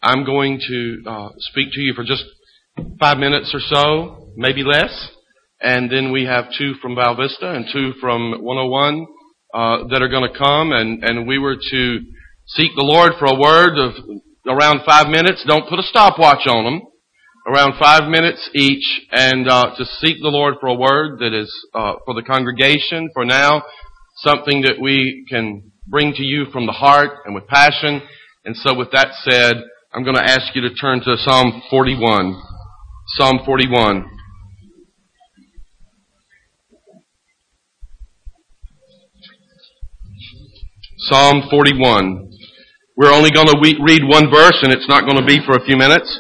I'm going to speak to you for just 5 minutes or so, maybe less. And then we have 2 from Val Vista and 2 from 101 that are going to come. And we were to seek the Lord for a word of around 5 minutes. Don't put a stopwatch on them. Around 5 minutes each. And to seek the Lord for a word that is for the congregation for now. Something that we can bring to you from the heart and with passion. And so with that said, I'm going to ask you to turn to Psalm 41. Psalm 41. Psalm 41. We're only going to read one verse, and it's not going to be for a few minutes.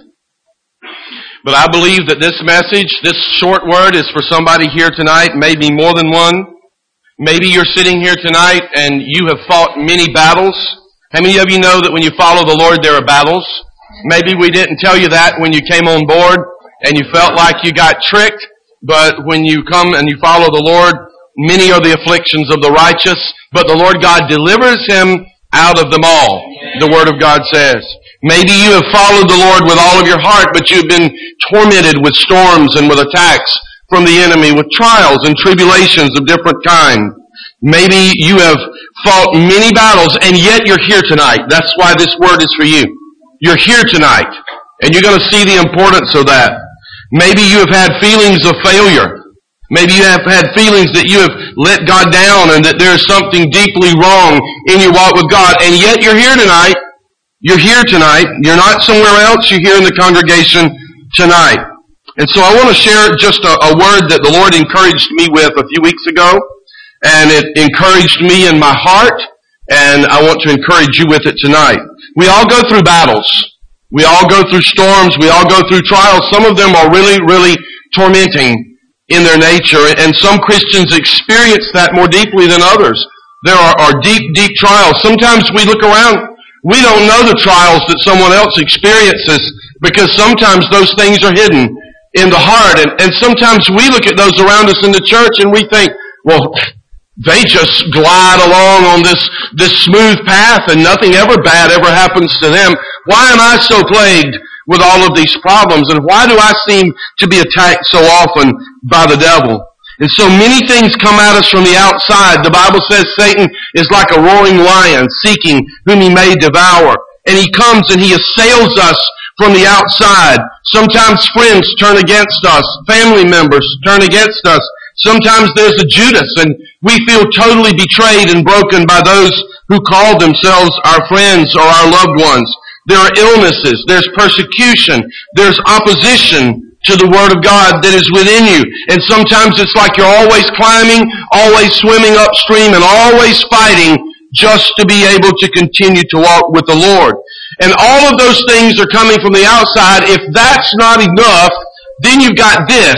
But I believe that this message, this short word, is for somebody here tonight, maybe more than one. Maybe you're sitting here tonight and you have fought many battles. How many of you know that when you follow the Lord, there are battles? Maybe we didn't tell you that when you came on board and you felt like you got tricked. But when you come and you follow the Lord, many are the afflictions of the righteous, but the Lord God delivers him out of them all, the Word of God says. Maybe you have followed the Lord with all of your heart, but you've been tormented with storms and with attacks from the enemy, with trials and tribulations of different kind. Maybe you have fought many battles, and yet you're here tonight. That's why this word is for you. You're here tonight, and you're going to see the importance of that. Maybe you have had feelings of failure. Maybe you have had feelings that you have let God down and that there's something deeply wrong in your walk with God, and yet you're here tonight. You're here tonight. You're not somewhere else. You're here in the congregation tonight. And so I want to share just a word that the Lord encouraged me with a few weeks ago, and it encouraged me in my heart, and I want to encourage you with it tonight. We all go through battles. We all go through storms. We all go through trials. Some of them are really, really tormenting in their nature, and some Christians experience that more deeply than others. There are deep, deep trials. Sometimes we look around, we don't know the trials that someone else experiences because sometimes those things are hidden in the heart. And sometimes we look at those around us in the church and we think, well, they just glide along on this smooth path and nothing ever bad ever happens to them. Why am I so plagued with all of these problems? And why do I seem to be attacked so often by the devil? And so many things come at us from the outside. The Bible says Satan is like a roaring lion seeking whom he may devour. And he comes and he assails us from the outside. Sometimes friends turn against us. Family members turn against us. Sometimes there's a Judas and we feel totally betrayed and broken by those who call themselves our friends or our loved ones. There are illnesses. There's persecution. There's opposition to the Word of God that is within you. And sometimes it's like you're always climbing, always swimming upstream, and always fighting just to be able to continue to walk with the Lord. And all of those things are coming from the outside. If that's not enough, then you've got this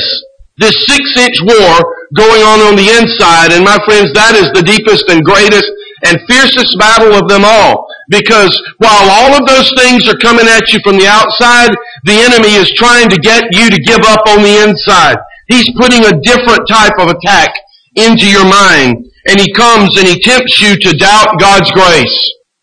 6-inch war going on the inside. And my friends, that is the deepest and greatest and fiercest battle of them all. Because while all of those things are coming at you from the outside, the enemy is trying to get you to give up on the inside. He's putting a different type of attack into your mind. And he comes and he tempts you to doubt God's grace.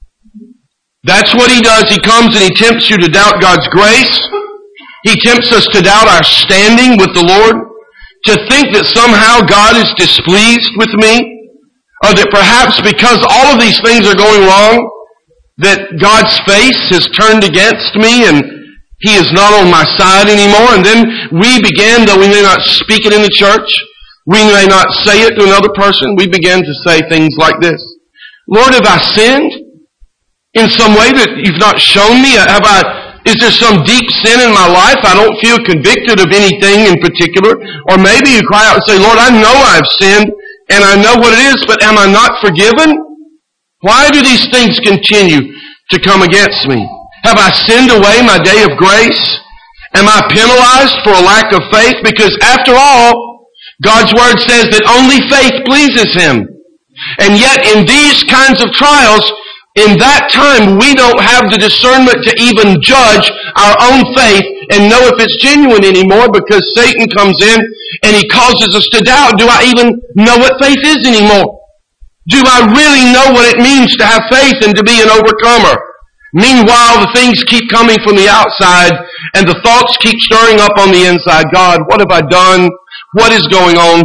That's what he does. He comes and he tempts you to doubt God's grace. He tempts us to doubt our standing with the Lord, to think that somehow God is displeased with me, or that perhaps because all of these things are going wrong, that God's face has turned against me and he is not on my side anymore. And then we begin, though we may not speak it in the church, we may not say it to another person, we begin to say things like this: Lord, have I sinned in some way that you've not shown me? Is there some deep sin in my life? I don't feel convicted of anything in particular. Or maybe you cry out and say, Lord, I know I've sinned and I know what it is, but am I not forgiven? Why do these things continue to come against me? Have I sinned away my day of grace? Am I penalized for a lack of faith? Because after all, God's Word says that only faith pleases Him. And yet in these kinds of trials, in that time, we don't have the discernment to even judge our own faith and know if it's genuine anymore, because Satan comes in and he causes us to doubt, do I even know what faith is anymore? Do I really know what it means to have faith and to be an overcomer? Meanwhile, the things keep coming from the outside, and the thoughts keep stirring up on the inside. God, what have I done? What is going on?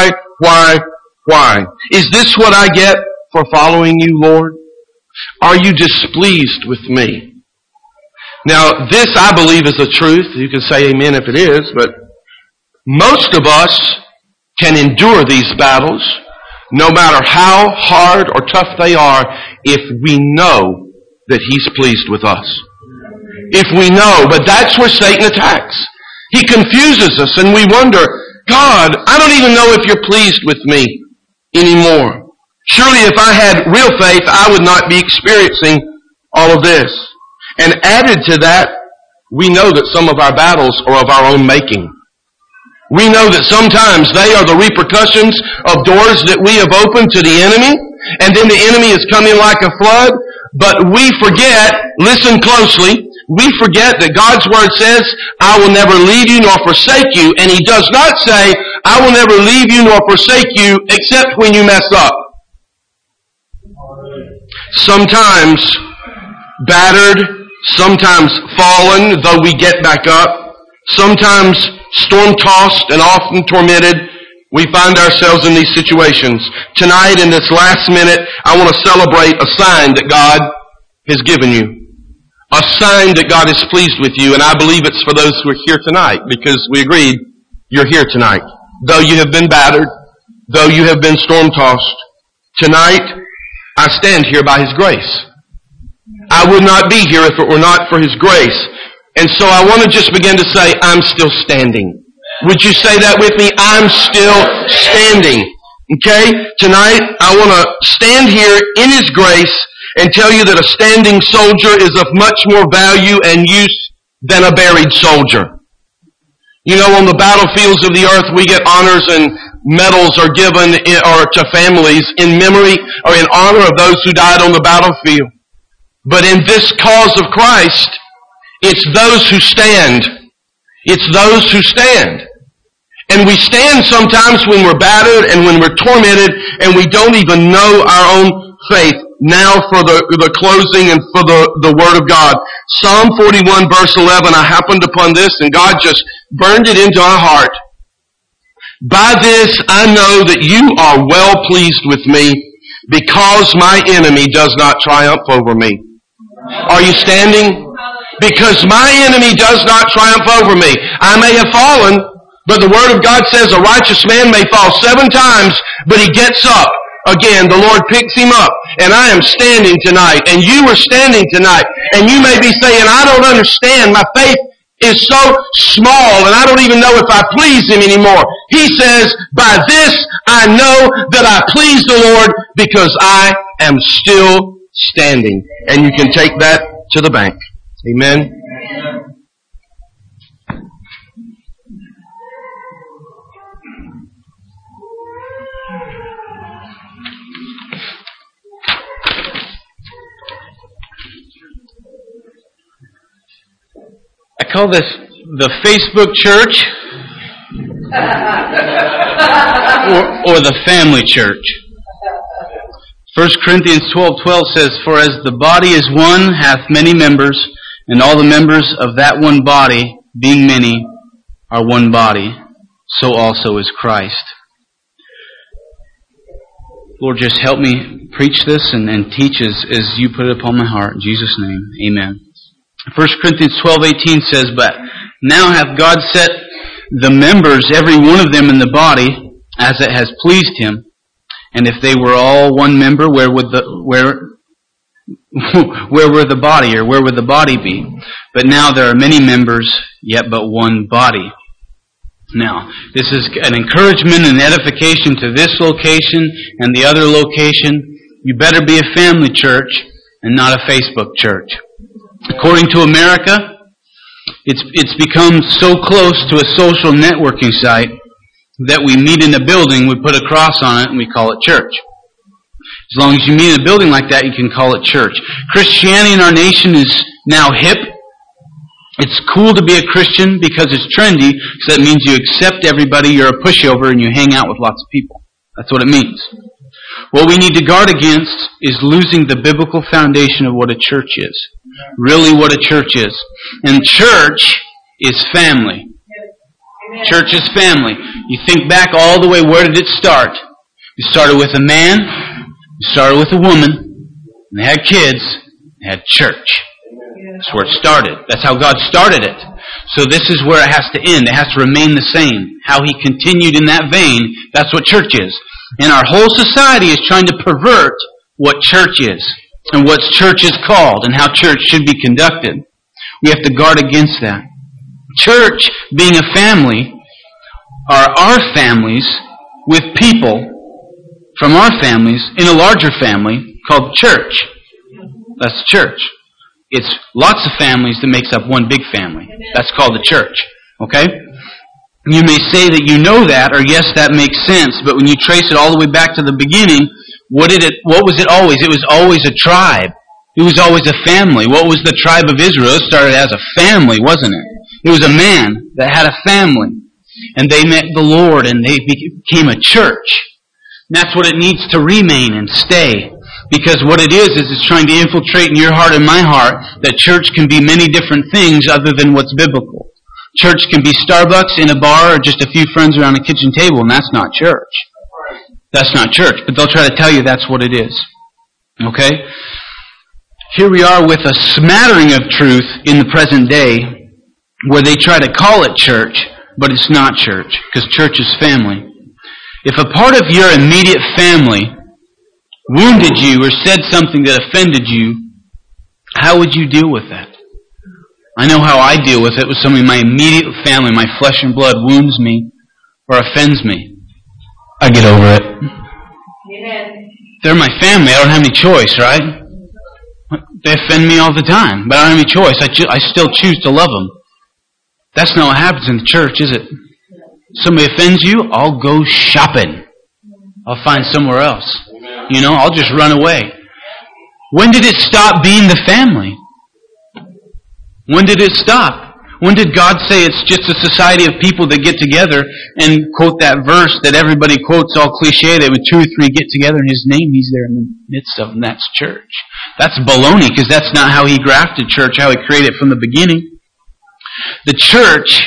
Why? Is this what I get for following you, Lord? Are you displeased with me? Now, this, I believe, is the truth. You can say amen if it is, but most of us can endure these battles, no matter how hard or tough they are, if we know that He's pleased with us. If we know, but that's where Satan attacks. He confuses us and we wonder, God, I don't even know if you're pleased with me anymore. Surely if I had real faith, I would not be experiencing all of this. And added to that, we know that some of our battles are of our own making. We know that sometimes they are the repercussions of doors that we have opened to the enemy, and then the enemy is coming like a flood, but we forget, listen closely, we forget that God's Word says, I will never leave you nor forsake you, and He does not say, I will never leave you nor forsake you except when you mess up. Sometimes battered, sometimes fallen, though we get back up, sometimes storm-tossed and often tormented, we find ourselves in these situations. Tonight, in this last minute, I want to celebrate a sign that God has given you. A sign that God is pleased with you, and I believe it's for those who are here tonight, because we agreed you're here tonight. Though you have been battered, though you have been storm-tossed, tonight, I stand here by His grace. I would not be here if it were not for His grace. And so I want to just begin to say, I'm still standing. Would you say that with me? I'm still standing. Okay? Tonight, I want to stand here in His grace and tell you that a standing soldier is of much more value and use than a buried soldier. You know, on the battlefields of the earth, we get honors and medals are given to families in memory or in honor of those who died on the battlefield. But in this cause of Christ, it's those who stand. It's those who stand. And we stand sometimes when we're battered and when we're tormented and we don't even know our own faith. Now for the closing and for the Word of God. Psalm 41 verse 11, I happened upon this and God just burned it into our heart. By this I know that you are well pleased with me because my enemy does not triumph over me. Are you standing? Because my enemy does not triumph over me. I may have fallen, but the Word of God says a righteous man may fall 7 times, but he gets up. Again, the Lord picks him up. And I am standing tonight, and you are standing tonight. And you may be saying, I don't understand. My faith is so small, and I don't even know if I please Him anymore. He says, by this I know that I please the Lord because I am still standing. And you can take that to the bank. Amen. I call this the Facebook church or the family church. 1 Corinthians 12:12 says, For as the body is one, hath many members, and all the members of that one body, being many, are one body, so also is Christ. Lord, just help me preach this and teach as you put it upon my heart. In Jesus' name, amen. 1 Corinthians 12:18 says, But now hath God set the members, every one of them in the body, as it has pleased Him. And if they were all one member, where would the body, or where would the body be? But now there are many members, yet but one body. Now, this is an encouragement and edification to this location and the other location. You better be a family church and not a Facebook church. According to America, it's become so close to a social networking site that we meet in a building, we put a cross on it, and we call it church. As long as you meet in a building like that, you can call it church. Christianity in our nation is now hip. It's cool to be a Christian because it's trendy, so that means you accept everybody, you're a pushover, and you hang out with lots of people. That's what it means. What we need to guard against is losing the biblical foundation of what a church is. really what a church is. And church is family. Church is family. You think back all the way, where did it start? It started with a man, it started with a woman, and they had kids, they had church. That's where it started. That's how God started it. So this is where it has to end. It has to remain the same. How He continued in that vein, that's what church is. And our whole society is trying to pervert what church is, and what church is called, and how church should be conducted. We have to guard against that. Church, being a family, are our families with people from our families in a larger family called church. That's church. It's lots of families that makes up one big family. That's called the church. Okay? You may say that you know that, or yes, that makes sense, but when you trace it all the way back to the beginning, what was it always? It was always a tribe. It was always a family. What was the tribe of Israel? It started as a family, wasn't it? It was a man that had a family. And they met the Lord, and they became a church. And that's what it needs to remain and stay. Because what it is it's trying to infiltrate in your heart and my heart that church can be many different things other than what's biblical. Church can be Starbucks in a bar or just a few friends around a kitchen table, and that's not church. That's not church. But they'll try to tell you that's what it is. Okay? Here we are with a smattering of truth in the present day where they try to call it church, but it's not church, because church is family. If a part of your immediate family wounded you or said something that offended you, how would you deal with that? I know how I deal with it with somebody in my immediate family, my flesh and blood, wounds me or offends me. I get over it. Amen. They're my family. I don't have any choice, right? They offend me all the time, but I don't have any choice. I still choose to love them. That's not what happens in the church, is it? Somebody offends you, I'll go shopping. I'll find somewhere else. You know, I'll just run away. When did it stop being the family? When did it stop? When did God say it's just a society of people that get together and quote that verse that everybody quotes all cliche, that when 2 or 3 get together in His name, He's there in the midst of them. That's church. That's baloney, because that's not how He grafted church, how He created it from the beginning. The church,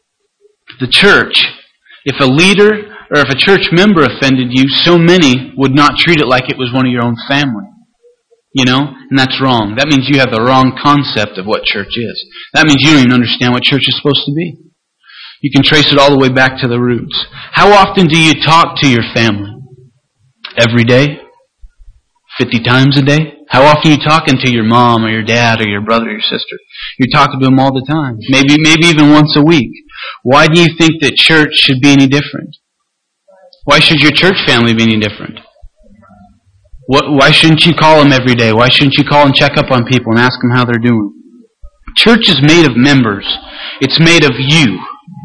if a leader or if a church member offended you, so many would not treat it like it was one of your own family. You know? And that's wrong. That means you have the wrong concept of what church is. That means you don't even understand what church is supposed to be. You can trace it all the way back to the roots. How often do you talk to your family? Every day? 50 times a day? How often are you talking to your mom or your dad or your brother or your sister? You're talking to them all the time. Maybe even once a week. Why do you think that church should be any different? Why should your church family be any different? Why shouldn't you call them every day? Why shouldn't you call and check up on people and ask them how they're doing? Church is made of members. It's made of you.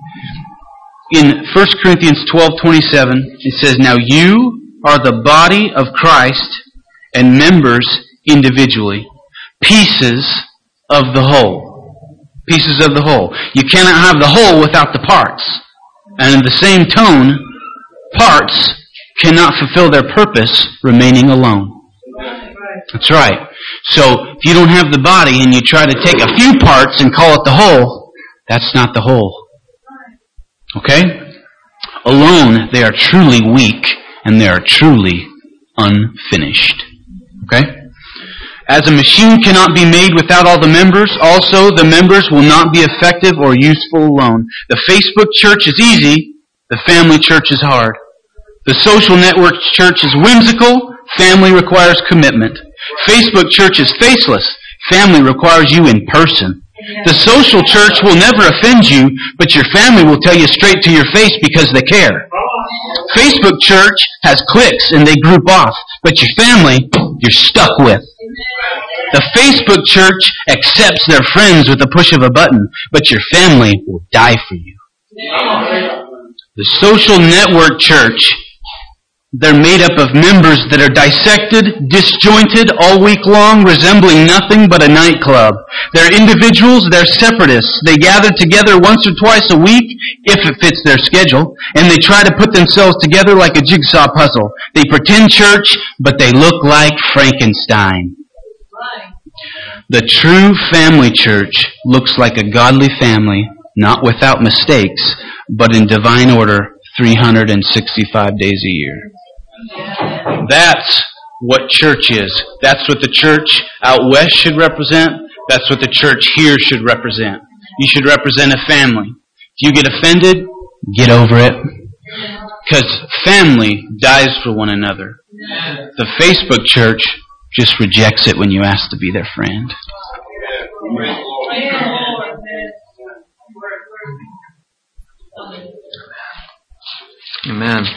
In 1 Corinthians 12:27, it says, "Now you are the body of Christ and members individually, pieces of the whole." Pieces of the whole. You cannot have the whole without the parts. And in the same tone, parts cannot fulfill their purpose remaining alone. That's right. So, if you don't have the body and you try to take a few parts and call it the whole, that's not the whole. Okay? Alone, they are truly weak and they are truly unfinished. Okay? As a machine cannot be made without all the members, also the members will not be effective or useful alone. The Facebook church is easy, the family church is hard. The social network church is whimsical, family requires commitment. Facebook church is faceless, family requires you in person. The social church will never offend you, but your family will tell you straight to your face because they care. Facebook church has cliques and they group off, but your family, you're stuck with. The Facebook church accepts their friends with the push of a button, but your family will die for you. The social network church, they're made up of members that are dissected, disjointed all week long, resembling nothing but a nightclub. They're individuals, they're separatists. They gather together once or twice a week, if it fits their schedule, and they try to put themselves together like a jigsaw puzzle. They pretend church, but they look like Frankenstein. The true family church looks like a godly family, not without mistakes, but in divine order 365 days a year. That's what church is. That's what the church out west should represent. That's what the church here should represent. You should represent a family. If you get offended, get over it. Because family dies for one another. The Facebook church just rejects it when you ask to be their friend. Amen.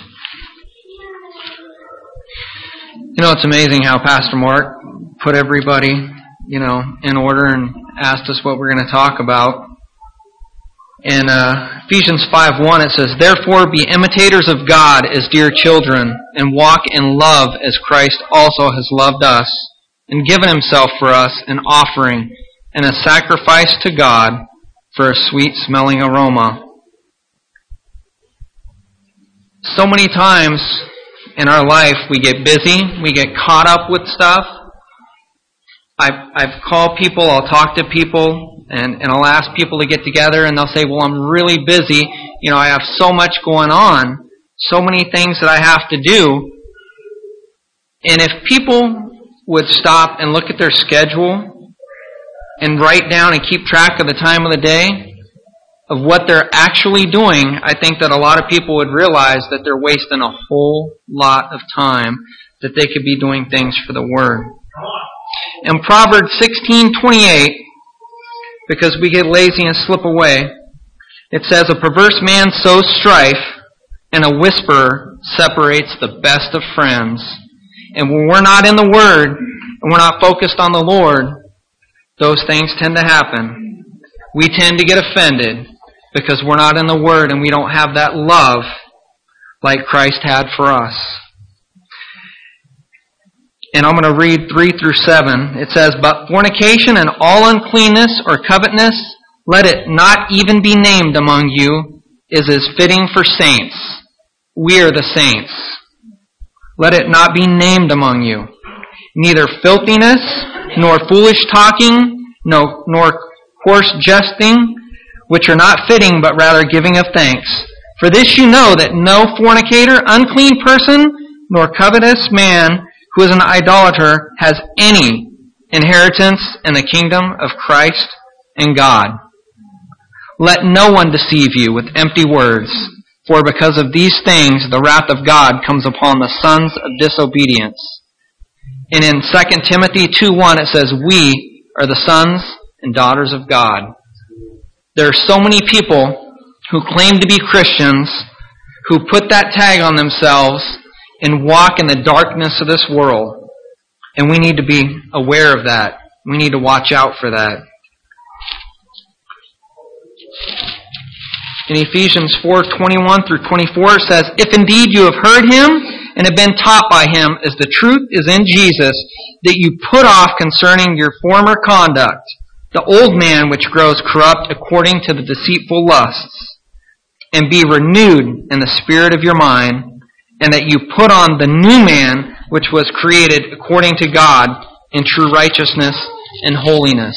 You know, it's amazing how Pastor Mark put everybody, in order and asked us what we're going to talk about. In Ephesians 5:1 it says, "Therefore be imitators of God as dear children, and walk in love as Christ also has loved us, and given himself for us an offering and a sacrifice to God for a sweet-smelling aroma." So many times in our life we get busy, we get caught up with stuff. I've called people, I'll talk to people, and I'll ask people to get together, and they'll say, well, I'm really busy. I have so much going on, so many things that I have to do. And if people would stop and look at their schedule and write down and keep track of the time of the day, of what they're actually doing, I think that a lot of people would realize that they're wasting a whole lot of time that they could be doing things for the Word. In Proverbs 16:28, because we get lazy and slip away, it says, "A perverse man sows strife, and a whisperer separates the best of friends." And when we're not in the Word, and we're not focused on the Lord, those things tend to happen. We tend to get offended because we're not in the Word and we don't have that love like Christ had for us. And I'm going to read 3-7. It says, "But fornication and all uncleanness or covetousness, let it not even be named among you, is as fitting for saints." We are the saints. "Let it not be named among you. Neither filthiness, nor foolish talking, nor coarse jesting, which are not fitting, but rather giving of thanks. For this you know, that no fornicator, unclean person, nor covetous man, who is an idolater, has any inheritance in the kingdom of Christ and God. Let no one deceive you with empty words, for because of these things the wrath of God comes upon the sons of disobedience." And in 2 Timothy 2:1 it says, "We are the sons and daughters of God." There are so many people who claim to be Christians who put that tag on themselves and walk in the darkness of this world. And we need to be aware of that. We need to watch out for that. In Ephesians 4:21-24 it says, "If indeed you have heard him and have been taught by him, as the truth is in Jesus, that you put off concerning your former conduct the old man which grows corrupt according to the deceitful lusts, and be renewed in the spirit of your mind, and that you put on the new man which was created according to God in true righteousness and holiness."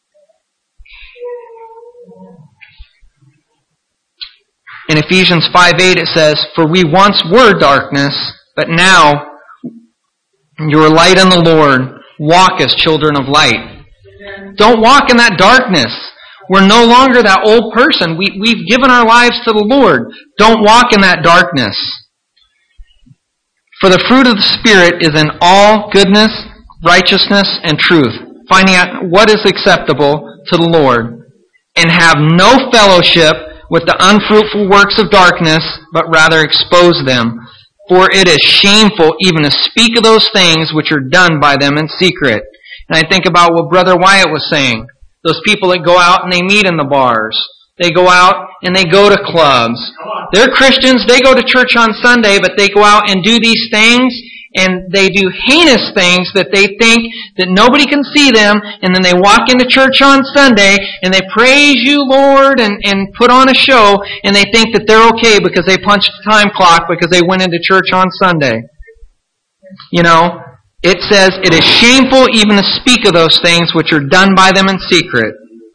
In Ephesians 5:8 it says, "For we once were darkness, but now you are light in the Lord. Walk as children of light." Don't walk in that darkness. We're no longer that old person. We've given our lives to the Lord. Don't walk in that darkness. "For the fruit of the Spirit is in all goodness, righteousness, and truth, finding out what is acceptable to the Lord, and have no fellowship with the unfruitful works of darkness, but rather expose them. For it is shameful even to speak of those things which are done by them in secret." And I think about what Brother Wyatt was saying. Those people that go out and they meet in the bars. They go out and they go to clubs. They're Christians, they go to church on Sunday, but they go out and do these things, and they do heinous things that they think that nobody can see them, and then they walk into church on Sunday, and they praise you, Lord, and put on a show, and they think that they're okay because they punched the time clock because they went into church on Sunday. it says, it is shameful even to speak of those things which are done by them in secret.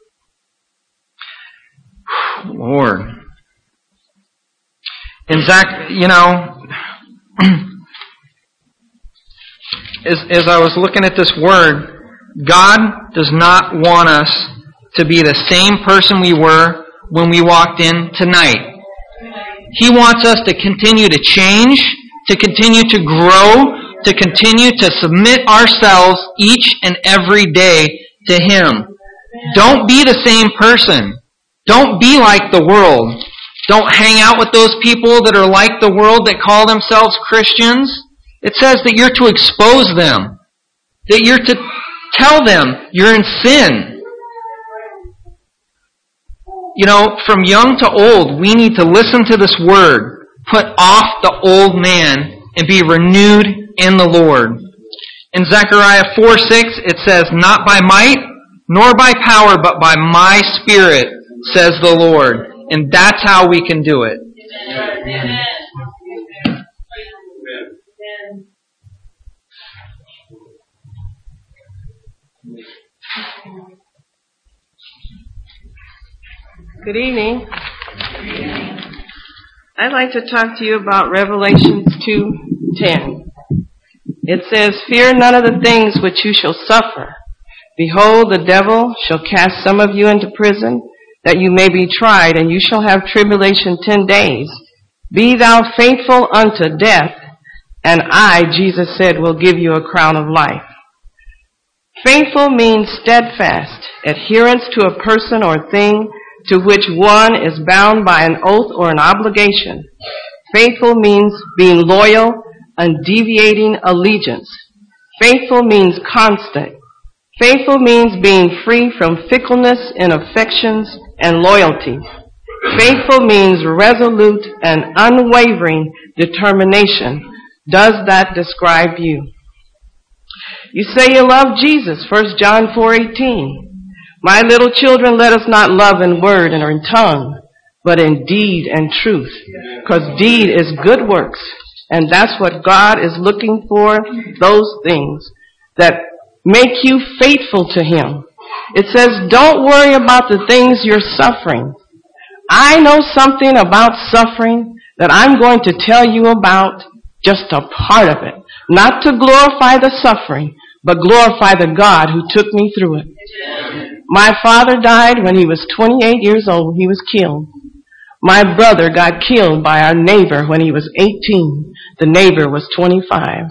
Lord. And Zach, as I was looking at this word, God does not want us to be the same person we were when we walked in tonight. He wants us to continue to change, to continue to grow, to continue to submit ourselves each and every day to Him. Don't be the same person. Don't be like the world. Don't hang out with those people that are like the world that call themselves Christians. It says that you're to expose them, that you're to tell them you're in sin. From young to old, we need to listen to this word, put off the old man, and be renewed in the Lord. In Zechariah 4:6, it says, not by might, nor by power, but by my Spirit, says the Lord. And that's how we can do it. Amen. Good evening. I'd like to talk to you about Revelation 2:10. It says, fear none of the things which you shall suffer. Behold, the devil shall cast some of you into prison, that you may be tried, and you shall have tribulation 10 days. Be thou faithful unto death, and I, Jesus said, will give you a crown of life. Faithful means steadfast, adherence to a person or thing to which one is bound by an oath or an obligation. Faithful means being loyal, undeviating allegiance. Faithful means constant. Faithful means being free from fickleness in affections and loyalty. Faithful means resolute and unwavering determination. Does that describe you? You say you love Jesus, 1 John 4:18. My little children, let us not love in word or in tongue, but in deed and truth. Because deed is good works. And that's what God is looking for, those things that make you faithful to Him. It says, don't worry about the things you're suffering. I know something about suffering that I'm going to tell you about, just a part of it. Not to glorify the suffering, but glorify the God who took me through it. My father died when he was 28 years old. He was killed. My brother got killed by our neighbor when he was 18. The neighbor was 25.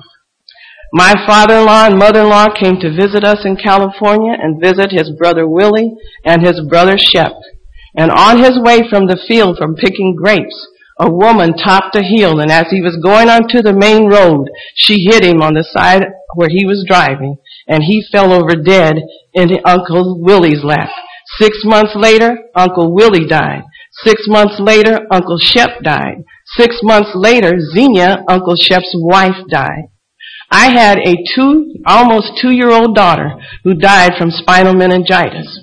My father-in-law and mother-in-law came to visit us in California and visit his brother Willie and his brother Shep. And on his way from the field from picking grapes, a woman topped a hill, and as he was going onto the main road, she hit him on the side where he was driving, and he fell over dead into Uncle Willie's lap. 6 months later, Uncle Willie died. 6 months later, Uncle Shep died. 6 months later, Xenia, Uncle Shep's wife, died. I had a almost 2-year-old daughter who died from spinal meningitis.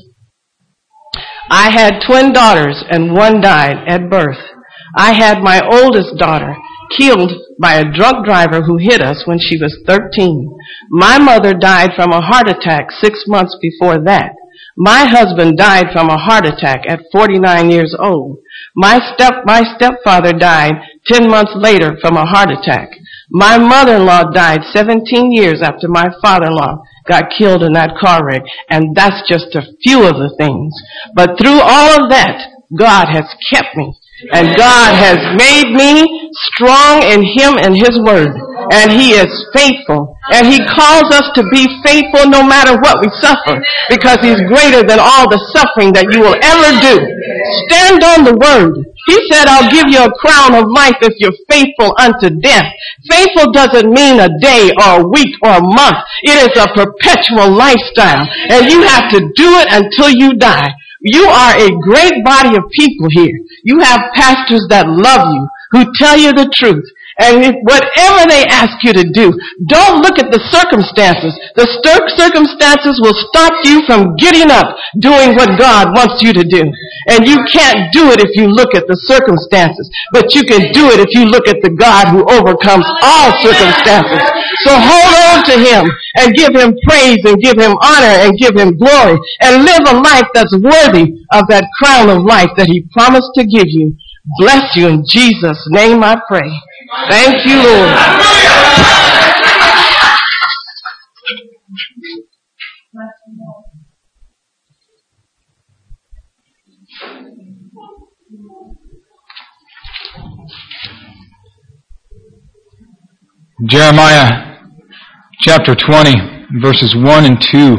I had twin daughters, and one died at birth. I had my oldest daughter killed by a drunk driver who hit us when she was 13. My mother died from a heart attack 6 months before that. My husband died from a heart attack at 49 years old. My stepfather died 10 months later from a heart attack. My mother-in-law died 17 years after my father-in-law got killed in that car wreck. And that's just a few of the things. But through all of that, God has kept me. And God has made me strong in Him and His Word. And He is faithful. And He calls us to be faithful no matter what we suffer. Because He's greater than all the suffering that you will ever do. Stand on the Word. He said, I'll give you a crown of life if you're faithful unto death. Faithful doesn't mean a day or a week or a month. It is a perpetual lifestyle. And you have to do it until you die. You are a great body of people here. You have pastors that love you, who tell you the truth. And whatever they ask you to do, don't look at the circumstances. The circumstances will stop you from getting up, doing what God wants you to do. And you can't do it if you look at the circumstances. But you can do it if you look at the God who overcomes all circumstances. So hold on to Him and give Him praise and give Him honor and give Him glory. And live a life that's worthy of that crown of life that He promised to give you. Bless you in Jesus' name I pray. Thank you, Lord. Jeremiah chapter 20, verses 1 and 2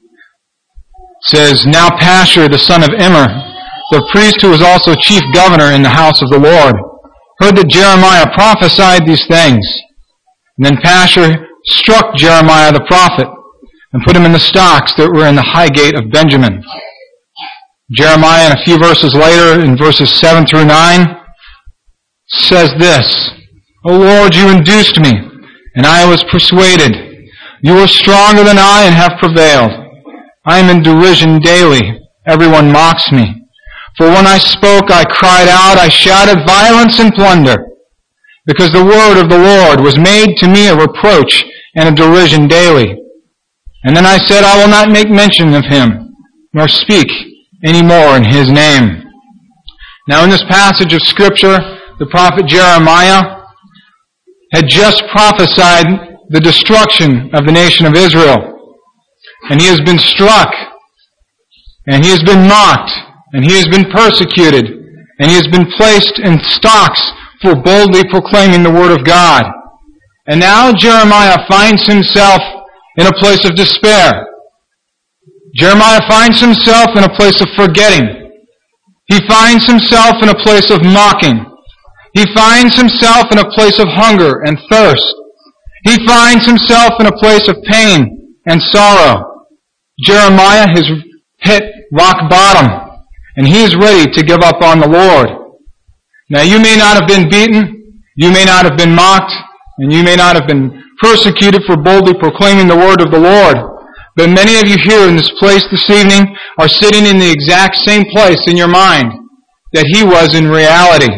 says, Now Pashur, the son of Immer, the priest who was also chief governor in the house of the Lord, heard that Jeremiah prophesied these things. And then Pashur struck Jeremiah the prophet and put him in the stocks that were in the high gate of Benjamin. Jeremiah, in a few verses later, in verses 7 through 9, says this, O Lord, you induced me, and I was persuaded. You are stronger than I and have prevailed. I am in derision daily. Everyone mocks me. For when I spoke, I cried out, I shouted violence and plunder, because the word of the Lord was made to me a reproach and a derision daily. And then I said, I will not make mention of him, nor speak any more in his name. Now in this passage of Scripture, the prophet Jeremiah had just prophesied the destruction of the nation of Israel. And he has been struck, and he has been mocked, and he has been persecuted, and he has been placed in stocks for boldly proclaiming the Word of God. And now Jeremiah finds himself in a place of despair. Jeremiah finds himself in a place of forgetting. He finds himself in a place of mocking. He finds himself in a place of hunger and thirst. He finds himself in a place of pain and sorrow. Jeremiah has hit rock bottom. And he is ready to give up on the Lord. Now you may not have been beaten, you may not have been mocked, and you may not have been persecuted for boldly proclaiming the word of the Lord. But many of you here in this place this evening are sitting in the exact same place in your mind that he was in reality.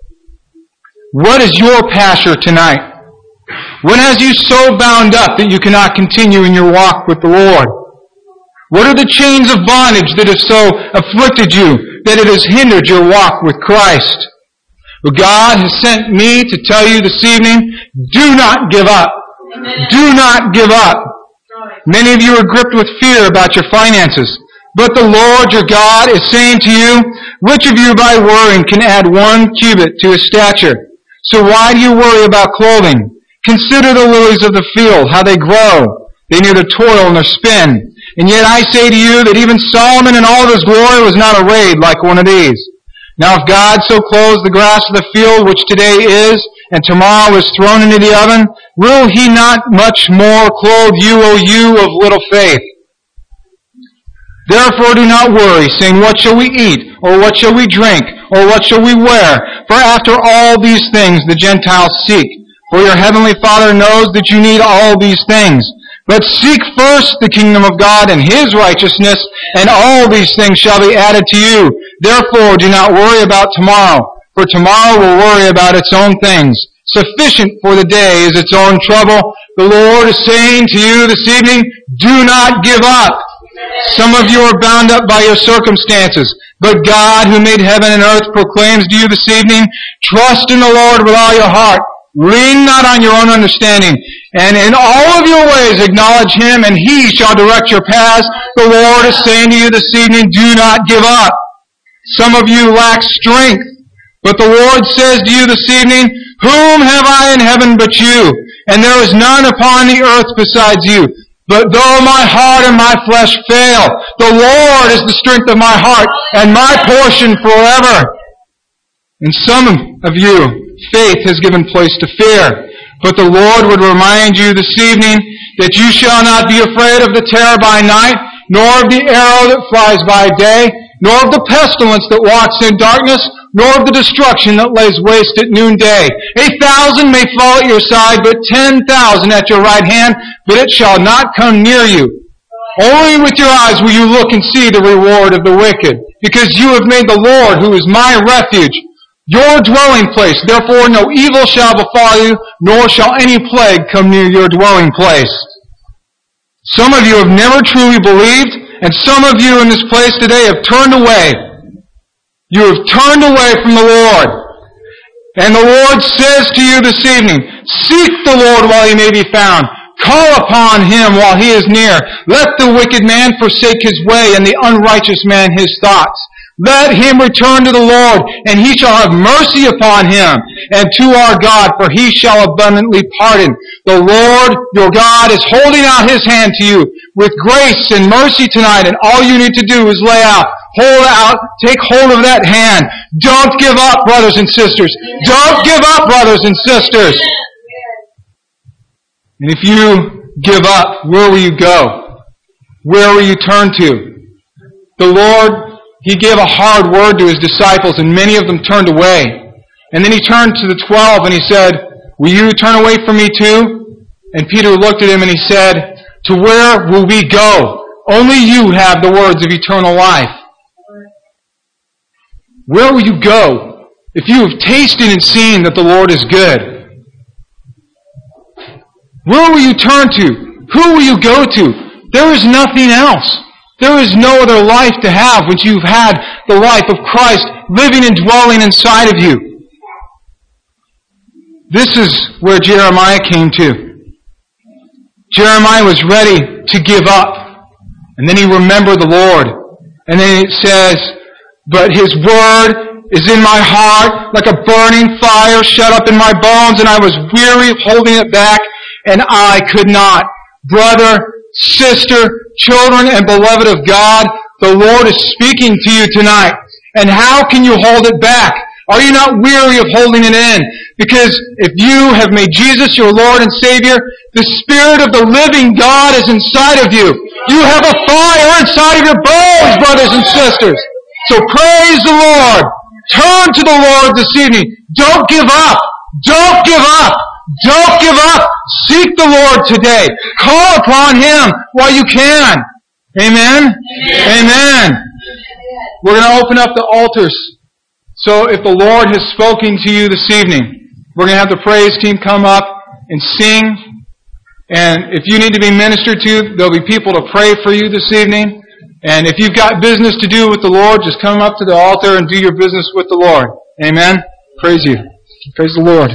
What is your Pashur tonight? What has you so bound up that you cannot continue in your walk with the Lord? What are the chains of bondage that have so afflicted you that it has hindered your walk with Christ? Well, God has sent me to tell you this evening, do not give up. Do not give up. Many of you are gripped with fear about your finances, but the Lord your God is saying to you, which of you by worrying can add 1 cubit to his stature? So why do you worry about clothing? Consider the lilies of the field, how they grow. They neither toil nor spin. And yet I say to you that even Solomon in all of his glory was not arrayed like one of these. Now if God so clothes the grass of the field, which today is, and tomorrow is thrown into the oven, will he not much more clothe you, O you of little faith? Therefore do not worry, saying, what shall we eat? Or what shall we drink? Or what shall we wear? For after all these things the Gentiles seek. For your heavenly Father knows that you need all these things. But seek first the kingdom of God and his righteousness, and all these things shall be added to you. Therefore do not worry about tomorrow, for tomorrow will worry about its own things. Sufficient for the day is its own trouble. The Lord is saying to you this evening, do not give up. Some of you are bound up by your circumstances, but God who made heaven and earth proclaims to you this evening, trust in the Lord with all your heart. Lean not on your own understanding, and in all of your ways acknowledge him, and he shall direct your paths. The Lord is saying to you this evening, do not give up. Some of you lack strength, but the Lord says to you this evening, whom have I in heaven but you? And there is none upon the earth besides you. But though my heart and my flesh fail, the Lord is the strength of my heart and my portion forever. And some of you, faith has given place to fear. But the Lord would remind you this evening that you shall not be afraid of the terror by night, nor of the arrow that flies by day, nor of the pestilence that walks in darkness, nor of the destruction that lays waste at noonday. 1,000 may fall at your side, but 10,000 at your right hand, but it shall not come near you. Only with your eyes will you look and see the reward of the wicked, because you have made the Lord, who is my refuge, your dwelling place. Therefore no evil shall befall you, nor shall any plague come near your dwelling place. Some of you have never truly believed, and some of you in this place today have turned away. You have turned away from the Lord. And the Lord says to you this evening, seek the Lord while he may be found. Call upon him while he is near. Let the wicked man forsake his way, and the unrighteous man his thoughts. Let him return to the Lord, and he shall have mercy upon him, and to our God, for he shall abundantly pardon. The Lord your God is holding out his hand to you with grace and mercy tonight, and all you need to do is take hold of that hand. Don't give up, brothers and sisters. Don't give up, brothers and sisters. And if you give up, where will you go? Where will you turn to? The Lord, he gave a hard word to his disciples, and many of them turned away. And then he turned to the 12 and he said, will you turn away from me too? And Peter looked at him and he said, to where will we go? Only you have the words of eternal life. Where will you go if you have tasted and seen that the Lord is good? Where will you turn to? Who will you go to? There is nothing else. There is no other life to have once you've had the life of Christ living and dwelling inside of you. This is where Jeremiah came to. Jeremiah was ready to give up. And then he remembered the Lord. And then it says, but his word is in my heart like a burning fire shut up in my bones, and I was weary of holding it back, and I could not. Brother, sister, children, and beloved of God, the Lord is speaking to you tonight. And how can you hold it back? Are you not weary of holding it in? Because if you have made Jesus your Lord and Savior, the Spirit of the living God is inside of you. You have a fire inside of your bones, brothers and sisters. So praise the Lord. Turn to the Lord this evening. Don't give up. Don't give up. Don't give up. Seek the Lord today. Call upon him while you can. Amen? Amen. We're going to open up the altars. So if the Lord has spoken to you this evening, we're going to have the praise team come up and sing. And if you need to be ministered to, there'll be people to pray for you this evening. And if you've got business to do with the Lord, just come up to the altar and do your business with the Lord. Amen? Praise you. Praise the Lord.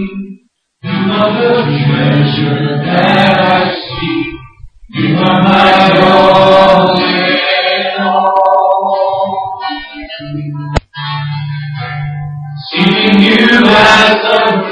Treasure that I see, you are my